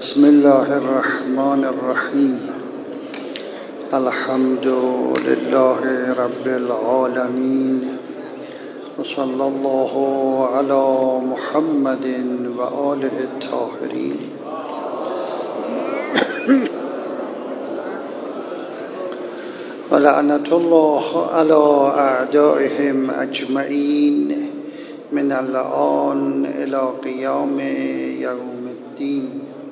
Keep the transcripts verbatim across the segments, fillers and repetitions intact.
بسم الله الرحمن الرحیم. الحمد لله رب العالمین و صلی الله علی محمد و آله الطاهرین. و لعنت الله علی اعدائهم اجمعین من الآن الی قیام یوم الدین.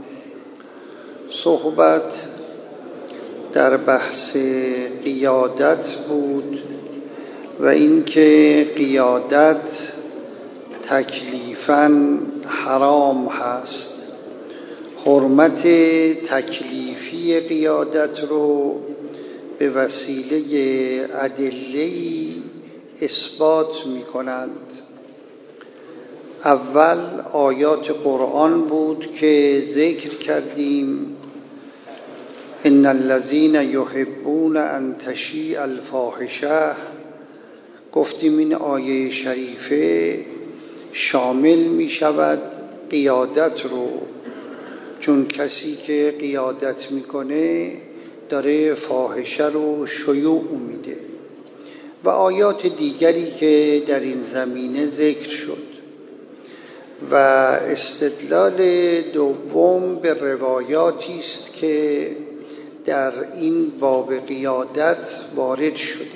صحبت در بحث قیادت بود و اینکه قیادت تکلیفاً حرام هست. حرمت تکلیفی قیادت رو به وسیله ادله‌ای اثبات می کنند. اول آیات قرآن بود که ذکر کردیم: ان الذين يحبون ان تشیع الفاحشه. گفتیم این آیه شریفه شامل می شود قیادت رو، چون کسی که قیادت میکنه داره فاحشه رو شیوع میده. و آیات دیگری که در این زمینه ذکر شد. و استدلال دوم به روایاتی است که در این باب قیادت وارد شده.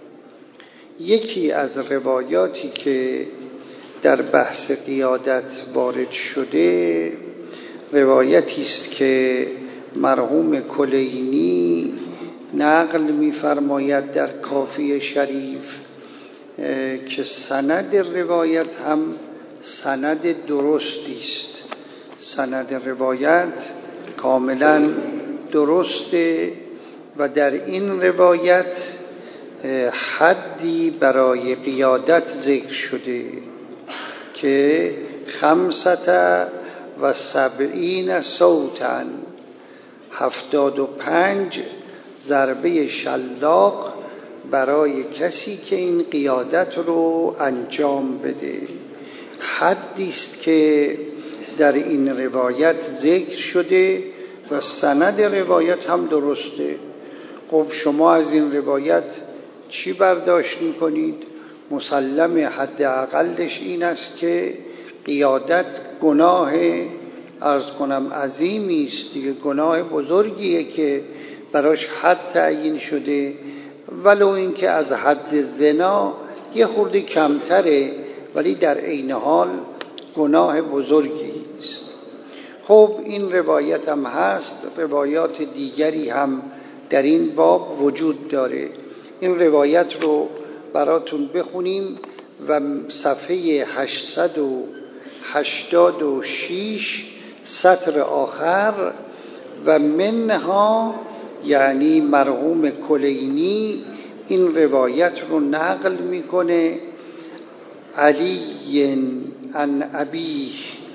یکی از روایاتی که در بحث قیادت وارد شده روایتی است که مرحوم کلینی نقل می‌فرماید در کافی شریف که سند روایت هم سند درستی است. سند روایت کاملا درسته و در این روایت حدی برای قیادت ذکر شده که خمسة و سبعین صوتا، هفتاد و پنج ضربه شلاق برای کسی که این قیادت رو انجام بده. حدی است که در این روایت ذکر شده و سند روایت هم درسته. خب شما از این روایت چی برداشت میکنید؟ مسلم حداقلش این است که قیادت گناه عرض کنم عظیمی است دیگه، گناه بزرگیه که براش حد تعیین شده، ولو اینکه از حد زنا یه خورده کمتره، ولی در عین حال گناه بزرگی است. خب این روایت هم هست، روایات دیگری هم در این باب وجود داره. این روایت رو براتون بخونیم و صفحه هشتصد و هشتاد و شش سطر آخر: و منها، یعنی مرحوم کلینی این روایت رو نقل میکنه علی عن ابیه،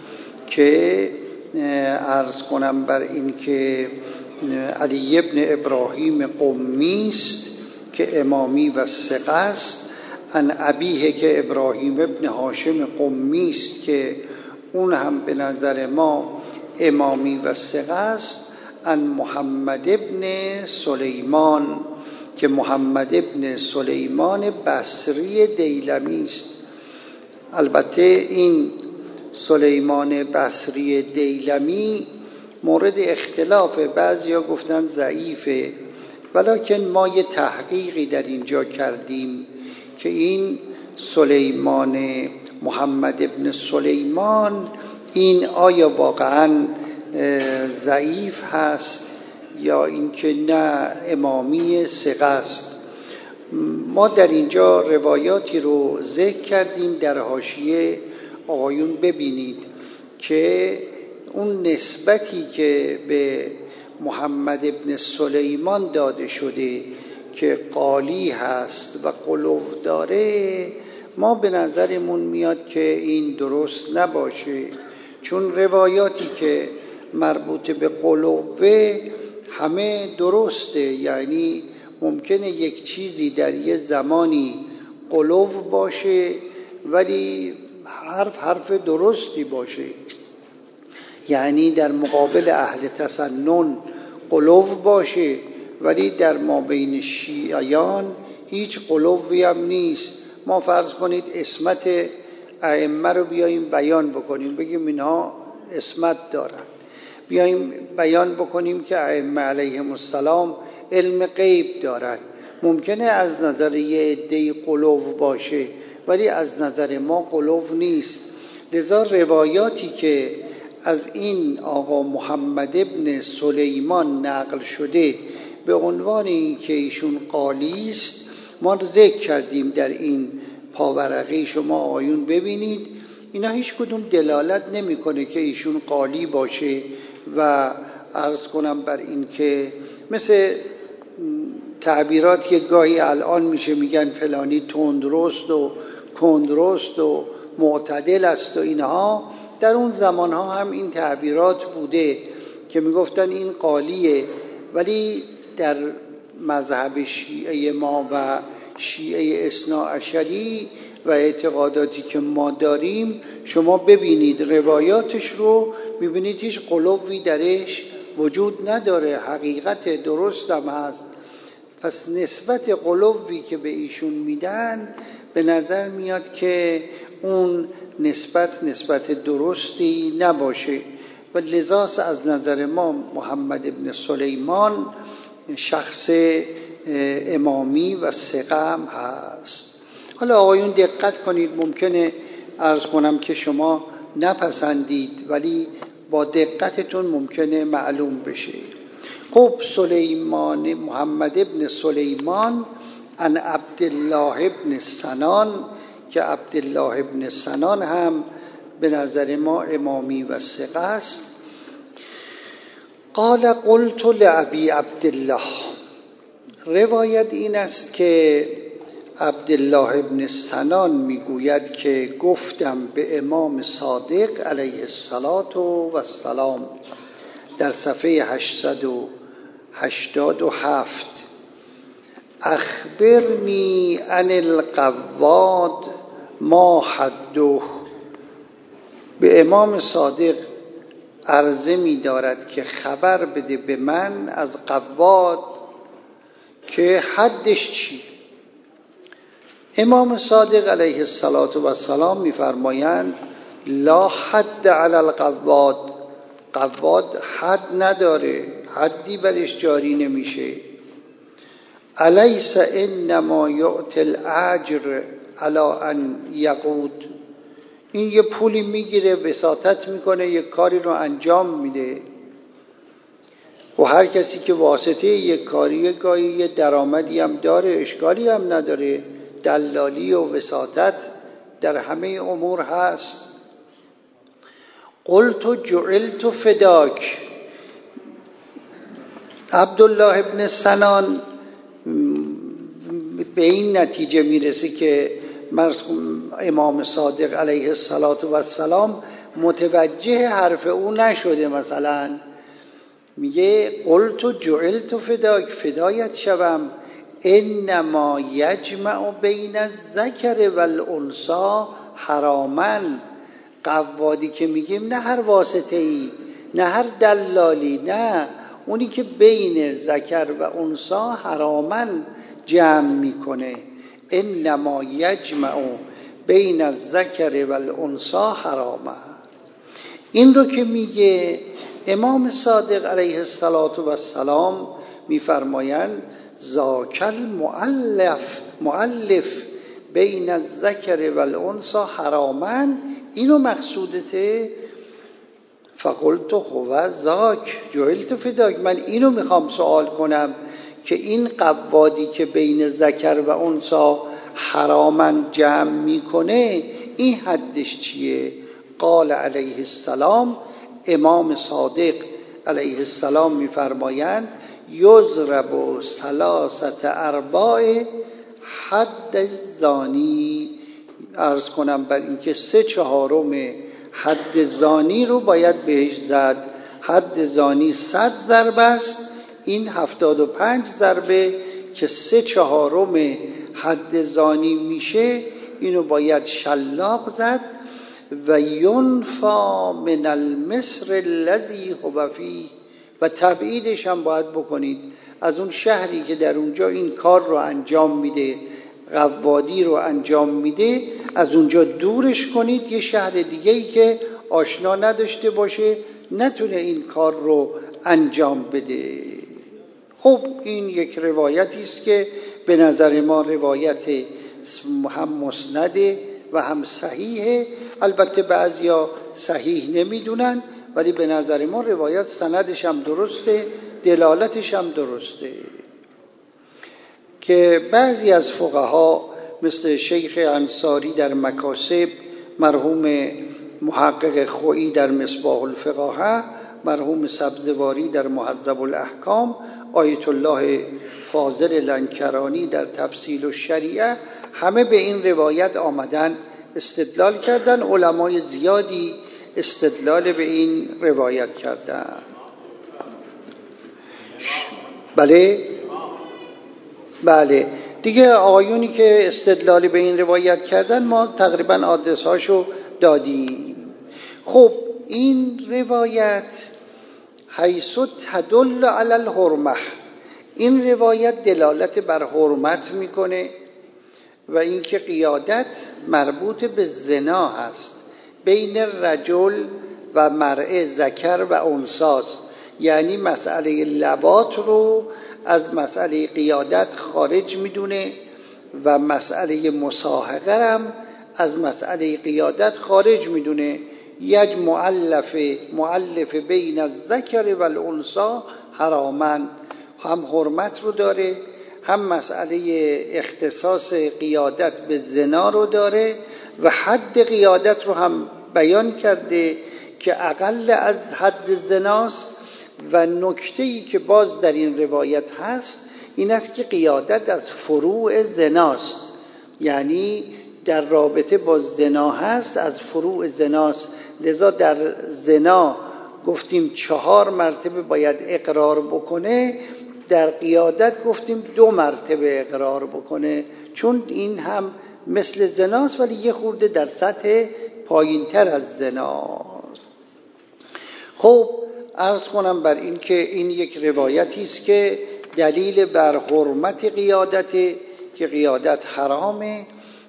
که عرض کنم بر این که علی ابن ابراهیم قمی است که امامی و ثقه است، عن ابیه که ابراهیم ابن هاشم قمی است که اون هم به نظر ما امامی و ثقه است، عن محمد ابن سلیمان که محمد ابن سلیمان بصری دیلمی است. البته این سلیمان بصری دیلمی مورد اختلاف، بعضیا گفتن ضعیفه، ولکن ما یه تحقیقی در اینجا کردیم که این سلیمان محمد ابن سلیمان این آیا واقعا ضعیف هست یا اینکه نه امامی ثقه است. ما در اینجا روایاتی رو ذکر کردیم، در حاشیه آقایون ببینید که اون نسبتی که به محمد ابن سلیمان داده شده که قالی هست و قلو داره، ما به نظرمون میاد که این درست نباشه، چون روایاتی که مربوط به قلوه همه درسته. یعنی ممکنه یک چیزی در یه زمانی قلو باشه ولی حرف حرف درستی باشه. یعنی در مقابل اهل تسنن غلو باشه، ولی در ما بین شیعیان هیچ غلوی هم نیست. ما فرض کنید عصمت ائمه رو بیاییم بیان بکنیم، بگیم اینها عصمت دارن، بیاییم بیان بکنیم که ائمه علیهم السلام علم غیب دارن. ممکنه از نظر یه عده‌ای غلو باشه، ولی از نظر ما غلو نیست. لذا روایاتی که از این آقا محمد ابن سلیمان نقل شده به عنوان این که ایشون قالی است، ما ذکر کردیم در این پاورقی، شما آیون ببینید اینا هیچ کدوم دلالت نمیکنه که ایشون قالی باشه. و عرض کنم بر این که مثل تعبیرات که گاهی الان میشه میگن فلانی تندرست و کندرست و معتدل است و اینها، در اون زمانها هم این تعبیرات بوده که میگفتن این قالیه. ولی در مذهب شیعه ما و شیعه اثنا عشری و اعتقاداتی که ما داریم، شما ببینید روایاتش رو، میبینید هیچ غلوی درش وجود نداره، حقیقت درست هم هست. پس نسبت غلوی که به ایشون میدن به نظر میاد که اون نسبت نسبت درستی نباشه. و لذا از نظر ما محمد ابن سلیمان شخص امامی و ثقه هم هست. حالا آقایون دقت کنید، ممکنه عرض کنم که شما نپسندید ولی با دقتتون ممکنه معلوم بشه. خب سلیمان محمد ابن سلیمان عن عبدالله ابن سنان، که عبدالله ابن سنان هم به نظر ما امامی و ثقه است. قال قلت لأبي عبدالله، روایت این است که عبدالله ابن سنان میگوید که گفتم به امام صادق علیه السلام در صفحه هشتصد و هشتاد و هفت، اخبرنی عن القواد ما حده. به امام صادق عرضه می دارد که خبر بده به من از قواد که حدش چی. امام صادق علیه السلام می فرمایند لا حد علی القواد، قواد حد نداره، حدی برش جاری نمیشه. الیس انما یعطی الاجر علی ان یقود، این یه پولی میگیره وساطت میکنه یه کاری رو انجام میده. و هر کسی که واسطه یک کاری گاهی یه درآمدی هم داره، اشکالی هم نداره، دلالی و وساطت در همه امور هست. قلت جعلت فداک، عبدالله ابن سنان به این نتیجه میرسه که امام صادق علیه السلام متوجه حرف او نشده. مثلا میگه قلت جعلت فداک، فدایت شوم، انما یجمع بین الذکر والانثی حراما. قوادی که میگیم نه هر واسطه‌ای، نه هر دلالی، نه، اونی که بین ذکر و انثی حراما جمع میکنه. انما یجمع بین الذکر والانثی حراما. این رو که میگه امام صادق علیه السلام میفرمایند ذاک المؤلف مؤلف بین الذکر والانثی حراما، اینو مقصودته. فقلت هو ذاک جعلت فداک، من اینو میخوام سوال کنم که این قوادی که بین ذکر و انثی حراما جمع میکنه این حدش چیه؟ قال علیه السلام، امام صادق علیه السلام میفرمایند یضرب ثلاثه ارباع حد زانی. عرض کنم بر اینکه سه چهارم حد زانی رو باید بهش زد. حد زانی صد ضربه است، این هفتاد و پنج ضربه که سه چهارم حد زانی میشه، اینو باید شلاق زد. و ینفا من المصر الذی هو فیه، و تبعیدش هم باید بکنید از اون شهری که در اونجا این کار رو انجام میده، قوادی رو انجام میده، از اونجا دورش کنید. یه شهر دیگه‌ای که آشنا نداشته باشه، نتونه این کار رو انجام بده. خب این یک روایتی است که به نظر ما روایت هم مسنده و هم صحیحه. البته بعضیا صحیح نمیدونن، ولی به نظر ما روایت سندش هم درسته، دلالتش هم درسته. که بعضی از فقها مثل شیخ انصاری در مکاسب، مرحوم محقق خویی در مصباح الفقاهه، مرحوم سبزواری در مهذب الاحکام، آیت الله فاضل لنکرانی در تفصیل الشریعه، همه به این روایت آمدن استدلال کردن. علمای زیادی استدلال به این روایت کردن. بله بله دیگه آقایونی که استدلال به این روایت کردن ما تقریبا آدرس هاشو دادیم. خب این روایت حیث تدل علی الحرمه، این روایت دلالت بر حرمت میکنه و اینکه قیادت مربوط به زنا هست بین رجل و مرأه، ذکر و انثاست. یعنی مسئله لواط رو از مسئله قیادت خارج میدونه و مسئله مصاحقه هم از مسئله قیادت خارج میدونه. یک مؤلف مؤلف بین الذکر و الانثی حراما، هم حرمت رو داره، هم مسئله اختصاص قیادت به زنا رو داره و حد قیادت رو هم بیان کرده که اقل از حد زناست. و نکته‌ای که باز در این روایت هست این است که قیادت از فروع زناست، یعنی در رابطه با زنا هست، از فروع زناست. لذا در زنا گفتیم چهار مرتبه باید اقرار بکنه، در قیادت گفتیم دو مرتبه اقرار بکنه، چون این هم مثل زناست ولی یه خورده در سطح پایین‌تر از زناست. خب عرض کنم بر این که این یک روایتی است که دلیل بر حرمت قیادت، که قیادت حرامه.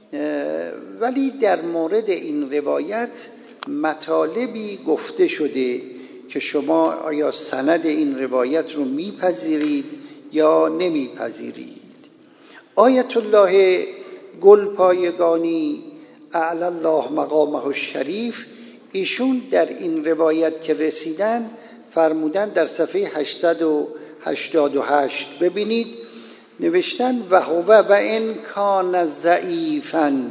ولی در مورد این روایت مطالبی گفته شده که شما آیا سند این روایت رو میپذیرید یا نمیپذیرید. آیت الله گلپایگانی اعلی الله مقامه الشریف، ایشون در این روایت که رسیدن فرمودن در صفحه هشتصد و هشتاد و هشت، ببینید نوشتن و هو و ان کان ضعیفا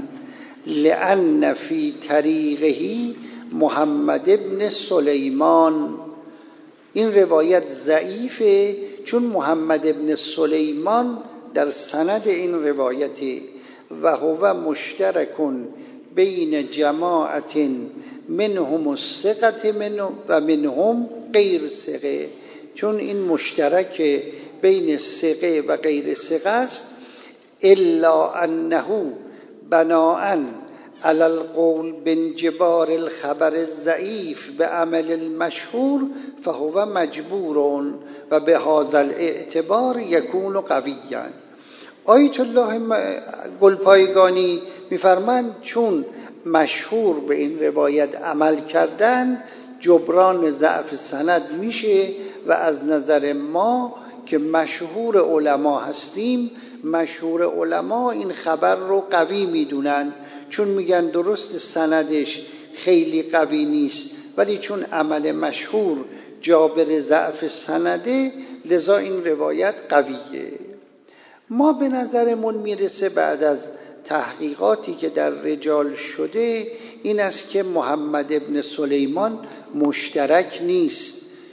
لان فی طریقه محمد ابن سلیمان. این روایت ضعیفه چون محمد ابن سلیمان در سند این روایت و هو مشترکون بین جماعت منهم الثقة منهم و منهم غیر ثقه، چون این مشترک بین ثقه و غیر ثقه است. الا انه بناء علی القول بانجبار الخبر الضعیف به عمل المشهور فهو مجبور و به هذا الاعتبار یکون قویا. آیت الله گلپایگانی میفرمند چون مشهور به این روایت عمل کردن جبران ضعف سند میشه و از نظر ما که مشهور علما هستیم، مشهور علما این خبر رو قوی میدونن، چون میگن درست سندش خیلی قوی نیست ولی چون عمل مشهور جابر ضعف سنده لذا این روایت قویه. ما به نظرمون میرسه بعد از تحقیقاتی که در رجال شده این است که محمد ابن سلیمان مشترک نیست.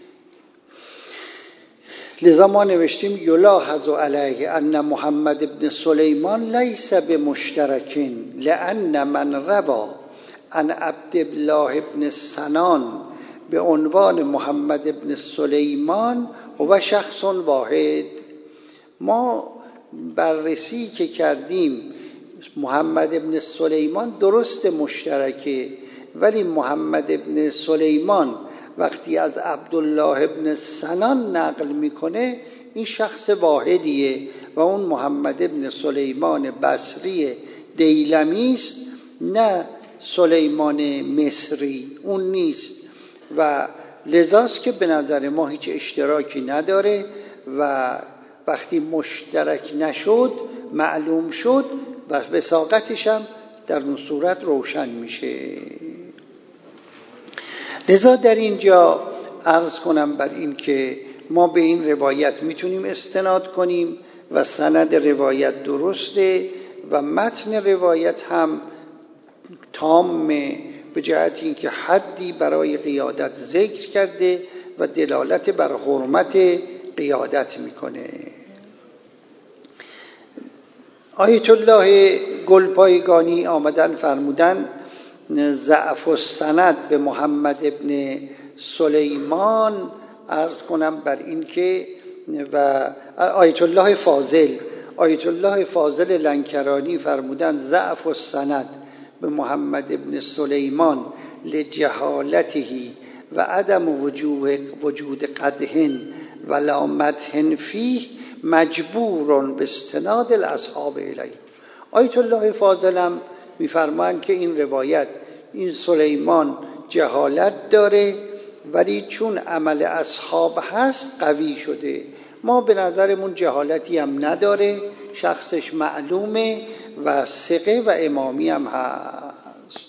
لذا ما نوشتیم یلاحظ علیه ان محمد ابن سلیمان لیس بمشترکین لان من روا عن عبدالله ابن سنان به عنوان محمد ابن سلیمان و شخص واحد. ما بررسی که کردیم محمد ابن سلیمان درست مشترکه، ولی محمد ابن سلیمان وقتی از عبدالله ابن سنان نقل میکنه این شخص واحدیه و اون محمد ابن سلیمان بصری دیلمی است، نه سلیمان مصری، اون نیست و لذاست که به نظر ما هیچ اشتراکی نداره و وقتی مشترک نشد معلوم شد و وثاقتش هم در اون صورت روشن میشه. لذا در اینجا عرض کنم بر این که ما به این روایت میتونیم استناد کنیم و سند روایت درسته و متن روایت هم تامه، به جهت اینکه حدی برای قیادت ذکر کرده و دلالت بر حرمت قیادت میکنه. آیت الله گلپایگانی آمدن فرمودن ضعف السند به محمد ابن سلیمان، عرض کنم بر این که و آیت الله فاضل آیت الله فاضل لنکرانی فرمودن ضعف السند به محمد ابن سلیمان لجهالته و عدم وجود وجود قدح ولا مدح فیه مجبور به استناد الاصحاب الیه. آیت الله فاضل هم میفرمایند که این روایت این سلیمان جهالت داره ولی چون عمل اصحاب هست قوی شده. ما به نظرمون جهالتی هم نداره، شخصش معلومه و ثقه و امامی هم هست.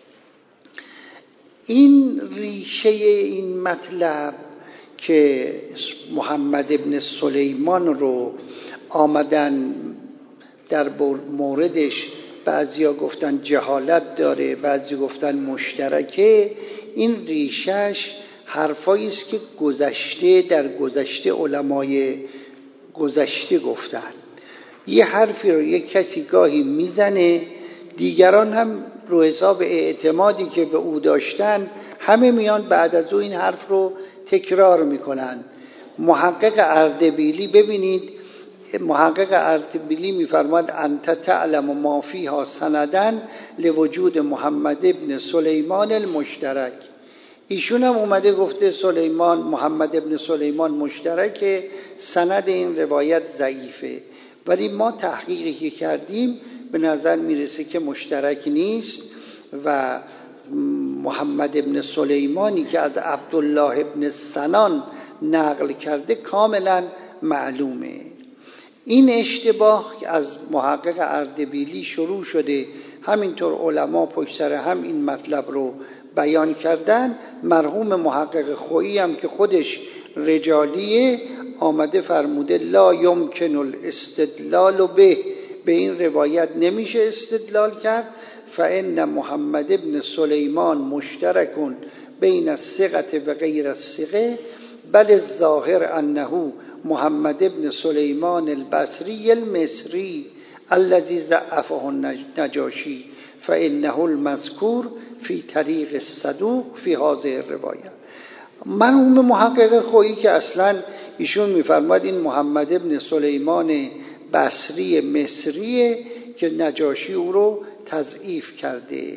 این ریشه این مطلب که محمد ابن سلیمان رو آمدن در موردش بعضیا گفتن جهالت داره، بعضی گفتن مشترکه، این ریشش حرفایی است که گذشته در گذشته علمای گذشته گفتن. یه حرفی رو یک کسی گاهی میزنه، دیگران هم رو حساب اعتمادی که به او داشتن همه میان بعد از او این حرف رو تکرار میکنن. محقق اردبیلی ببینید، محقق اردبیلی میفرماد انت تعلم ما فیها سندن لوجود محمد ابن سلیمان المشترک. ایشون هم اومده گفته سلیمان محمد ابن سلیمان مشترکه، سند این روایت ضعیفه، ولی ما تحقیقی که کردیم به نظر میرسه که مشترک نیست و محمد ابن سلیمانی که از عبدالله ابن سنان نقل کرده کاملا معلومه. این اشتباه که از محقق اردبیلی شروع شده، همینطور علما پشت سر هم این مطلب رو بیان کردن. مرحوم محقق خویی هم که خودش رجالیه آمده فرموده لا یمکن الاستدلال به به این روایت نمیشه استدلال کرد، فان محمد ابن سلیمان مشترکون بین الثقة و غیر الثقة، بل الظاهر انه محمد ابن سلیمان البصری المصری الذي ضعفه النجاشی فانه المذکور فی طریق الصدوق فی هذه الروایه. مرحوم محقق خویی که اصلا ایشون میفرماد این محمد ابن سلیمان بصری مصریه که نجاشی او رو تضعیف کرده.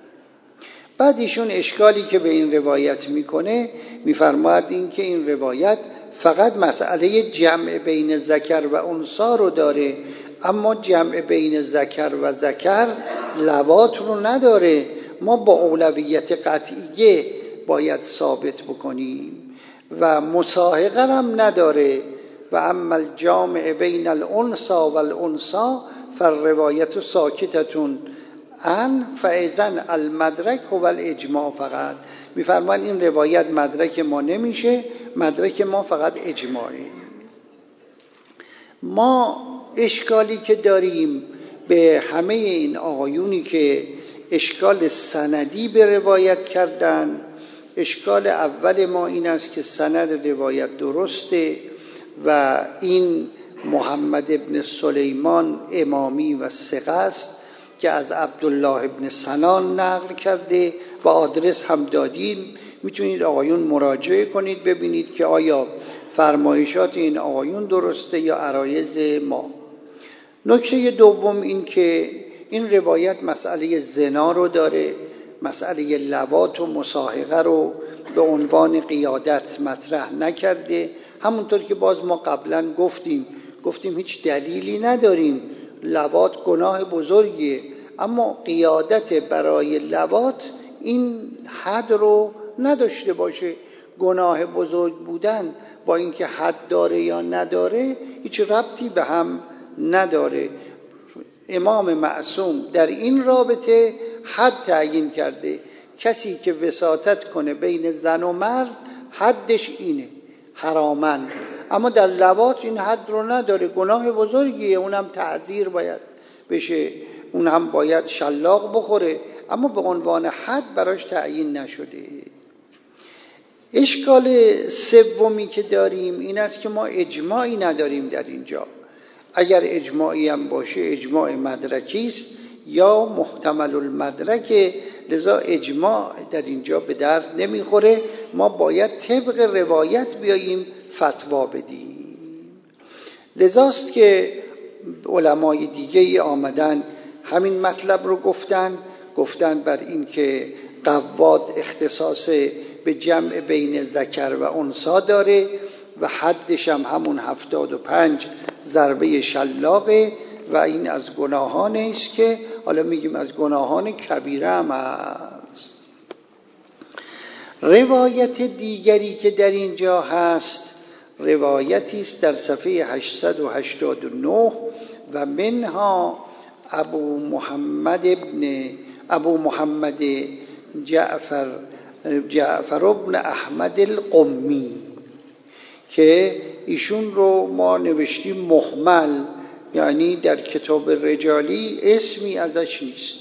بعد ایشون اشکالی که به این روایت میکنه میفرماد این که این روایت فقط مسئله جمع بین ذکر و انثی رو داره، اما جمع بین ذکر و ذکر لواط رو نداره. ما با اولویت قطعیه باید ثابت بکنیم و مساحقه هم نداره. و اما الجامع بین الانثی و الانثی فالروایت ساکتتون ان فاذن المدرک هو الاجماع فقط. میفرمان این روایت مدرک ما نمیشه، مدرک ما فقط اجماعی. ما اشکالی که داریم به همه این آقایونی که اشکال سندی به روایت کردن، اشکال اول ما این است که سند روایت درسته و این محمد ابن سلیمان امامی و ثقه است که از عبدالله ابن سنان نقل کرده و آدرس هم دادیم. میتونید آقایون مراجعه کنید ببینید که آیا فرمایشات این آقایون درسته یا عرایض ما. نکته دوم این که این روایت مسئله زنا رو داره، مسئله لواط و مصاحقه رو به عنوان قیادت مطرح نکرده. همونطور که باز ما قبلا گفتیم گفتیم هیچ دلیلی نداریم، لواط گناه بزرگیه، اما قیادت برای لواط این حد رو نداشته باشه. گناه بزرگ بودن با اینکه حد داره یا نداره هیچ ربطی به هم نداره. امام معصوم در این رابطه حد تعیین کرده، کسی که وساطت کنه بین زن و مرد حدش اینه، حرامن. اما در لواط این حد رو نداره، گناه بزرگیه، اونم تعزیر باید بشه، اون هم باید شلاق بخوره، اما به عنوان حد براش تعیین نشده. اشکال سومی که داریم این است که ما اجماعی نداریم در اینجا. اگر اجماعی هم باشه اجماع مدرکی است یا محتمل المدرک، لذا اجماع در اینجا به درد نمیخوره. ما باید طبق روایت بیاییم فتوا بدیم. لذاست که علمای دیگه آمدن همین مطلب رو گفتن گفتن بر این که قواد اختصاص به جمع بین ذکر و انثی داره و حدش هم همون هفتاد و پنج ضربه شلاقه و این از گناهان است که حالا میگیم از گناهان کبیره هم هست. روایت دیگری که در اینجا هست روایتی است در صفحه هشتصد و هشتاد و نه و منها ابو محمد ابن ابو محمد جعفر جعفر ابن احمد القمی که ایشون رو ما نوشتیم مهمل، یعنی در کتاب رجالی اسمی ازش نیست.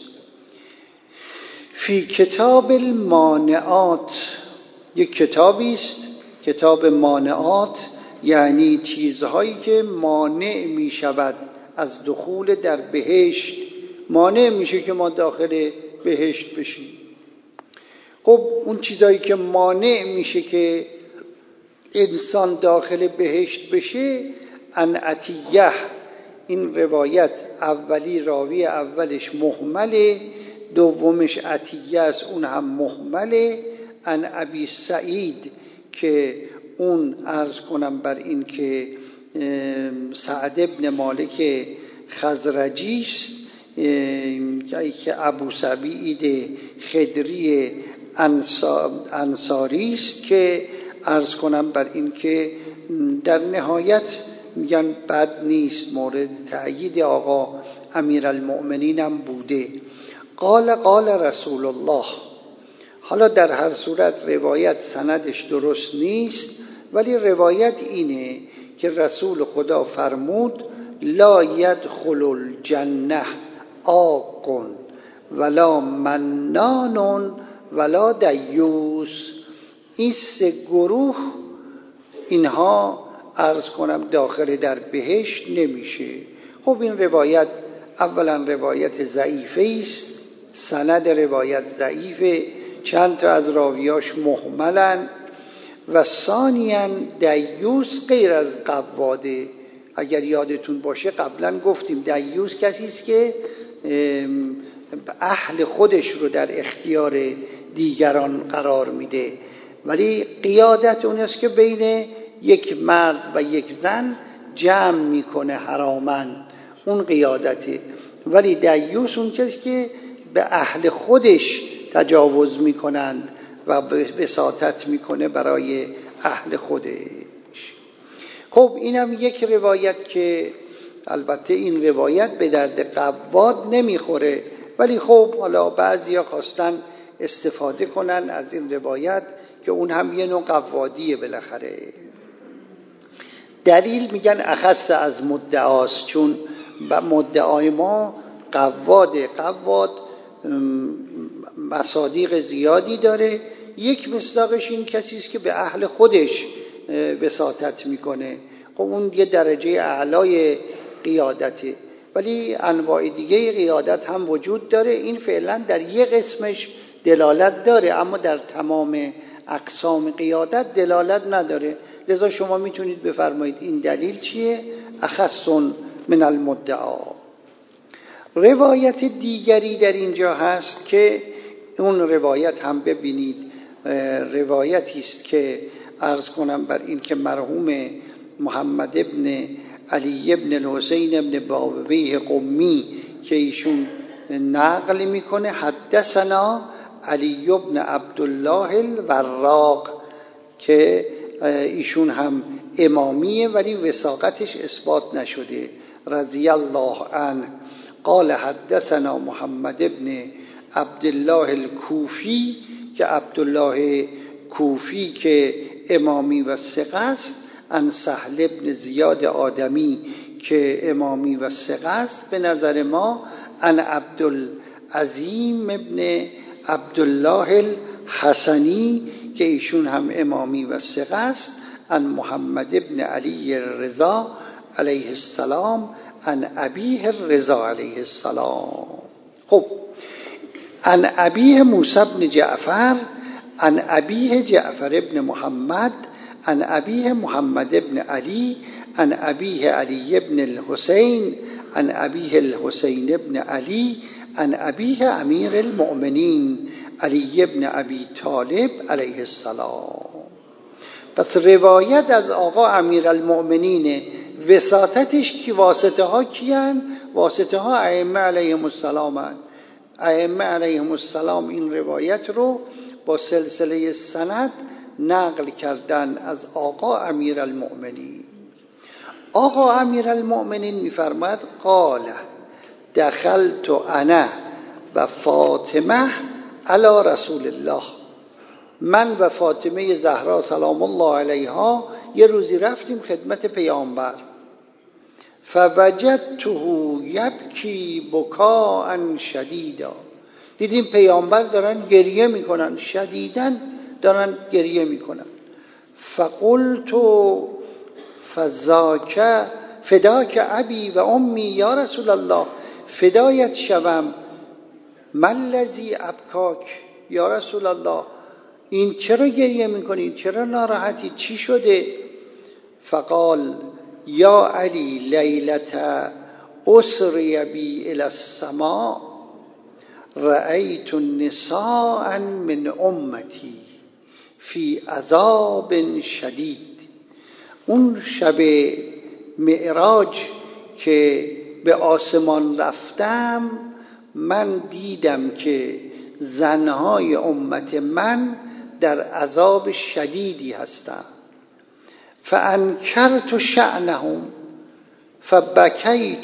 فی کتاب المانعات، یک کتابی است، کتاب مانعات، یعنی چیزهایی که مانع می شود از دخول در بهشت، مانع میشه که ما داخل بهشت بشیم. خب اون چیزهایی که مانع میشه که انسان داخل بهشت بشه، ان عطیه، این روایت اولی راوی اولش مهمله، دومش عطیه است اون هم مهمله، ان ابی سعید که اون عرض کنم بر این که سعد ابن مالک خزرجی است که ابو سعید خدری انصاری است که عرض کنم بر این که در نهایت میگن بد نیست، مورد تأیید آقا امیرالمؤمنین هم بوده. قال قال رسول الله. حالا در هر صورت روایت سندش درست نیست، ولی روایت اینه که رسول خدا فرمود لا یدخل الجنه آق ولا منان ولا دیوس. این سه گروه اینها عرض کنم داخل در بهشت نمیشه. خب این روایت اولا روایت ضعیفه است، سند روایت ضعیفه، چند تا از راویاش مهملن و ثانیاً دیوس غیر از قواده. اگر یادتون باشه قبلا گفتیم دیوس کسی است که اهل خودش رو در اختیار دیگران قرار میده، ولی قیادت اون است که بین یک مرد و یک زن جمع میکنه حرامن، اون قیادته. ولی دیوس اون کسی که به اهل خودش تجاوز میکنند و وساطت میکنه برای اهل خودش. خب اینم یک روایت که البته این روایت به درد قواد نمیخوره، ولی خب حالا بعضیا خواستن استفاده کنن از این روایت که اون هم یه نوع قوادیه بالاخره. دلیل میگن اخص از مدعاست، چون مدعای ما قواده. قواد مصادیق زیادی داره، یک مصداقش این کسی است که به اهل خودش وساطت میکنه. خب اون یه درجه اعلای قیادته، ولی انواع دیگه قیادت هم وجود داره. این فعلا در یه قسمش دلالت داره، اما در تمام اقسام قیادت دلالت نداره. لذا شما میتونید بفرمایید این دلیل چیه؟ اخص من المدعا. روایت دیگری در اینجا هست که اون روایت هم ببینید روایتی است که عرض کنم بر این که مرحوم محمد ابن علی ابن الحسین ابن بابویه قمی که ایشون نقل میکنه حدثنا علی ابن عبدالله الوراق که ایشون هم امامیه ولی وثاقتش اثبات نشده رضی الله عنه قال حدثنا محمد ابن عبدالله الکوفی که عبدالله کوفی که امامی و ثقه است عن سهل ابن زیاد آدمی که امامی و ثقه است به نظر ما عن عبدالعظیم ابن عبدالله الحسنی که ایشون هم امامی و ثقه است عن محمد ابن علی الرضا علیه السلام عن ابیه الرضا علیه السلام. خب عن ابیه موسی بن جعفر عن ابیه جعفر ابن محمد عن ابیه محمد ابن علی عن ابیه علی ابن الحسین عن ابیه الحسین ابن علی عن ابیه امیر المؤمنین علی ابن ابی طالب علیه السلام. پس روایت از آقا امیر المؤمنین وساطتش کی واسطه ها کیان؟ واسطه ها ائمه علیهم السلام هن. ائمه علیهم السلام این روایت رو با سلسله سند نقل کردن از آقا امیر المؤمنین. آقا امیر المؤمنین میفرماد قال دخلت انا و فاطمه علی رسول الله، من و فاطمه زهرا سلام الله علیها یه روزی رفتیم خدمت پیامبر فوجدته یبکی بکاء شدیدا، دیدیم پیامبر دارن گریه میکنن، شدیداً دارن گریه میکنن. فقلت فذاک فداک ابی و امی یا رسول الله، فدایت شوم من الذی ابکاک یا رسول الله، این چرا گریه میکنی؟ چرا ناراحتی؟ چی شده؟ فقال یا علی لیلت اسری بی الی السماء رأیت نساء من امتی فی عذاب شدید. اون شب معراج که به آسمان رفتم من دیدم که زنهای امت من در عذاب شدیدی هستند. فانکرت شأنهم فبکیت،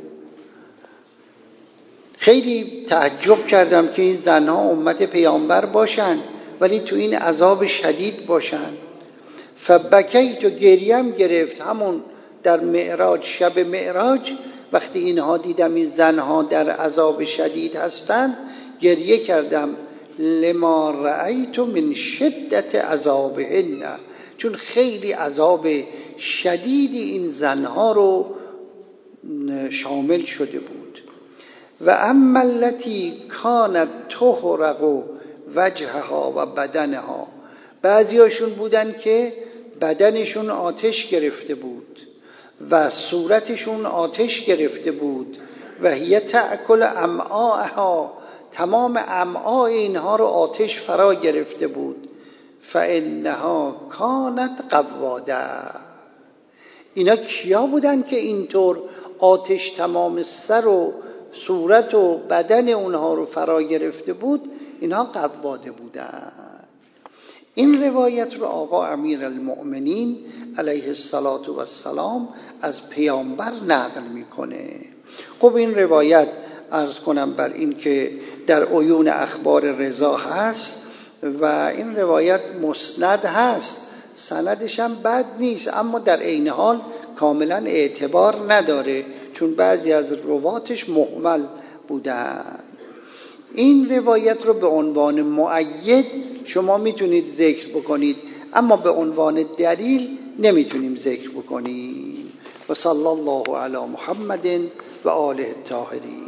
خیلی تعجب کردم که این زنها امت پیامبر باشن ولی تو این عذاب شدید باشن. فبکیت، گریم گرفت همون در معراج، شب معراج وقتی اینها دیدم این زنها در عذاب شدید هستند گریه کردم. لما رأیت من شدت عذابهن، چون خیلی عذاب شدیدی این زنها رو شامل شده بود. و اما التي كانت تحرق وجهها و بدنها، بعضیاشون بودن که بدنشون آتش گرفته بود و صورتشون آتش گرفته بود. و هی تأکل امعاءها، تمام امعاء اینها رو آتش فرا گرفته بود. فانها کانت قواده، اینا کیا بودن که اینطور آتش تمام سر و صورت و بدن اونها رو فرا گرفته بود؟ اینها قواده بودن. این روایت رو آقا امیر المؤمنین علیه السلام از پیامبر نقل میکنه. خب این روایت عرض کنم بر این که در عیون اخبار رضا هست و این روایت مسند هست، سندش هم بد نیست، اما در عین حال کاملا اعتبار نداره چون بعضی از رواتش مهمل بودن. این روایت رو به عنوان مؤید شما میتونید ذکر بکنید اما به عنوان دلیل نمیتونیم ذکر بکنیم. و صلی الله علی محمد و آله الطاهرین.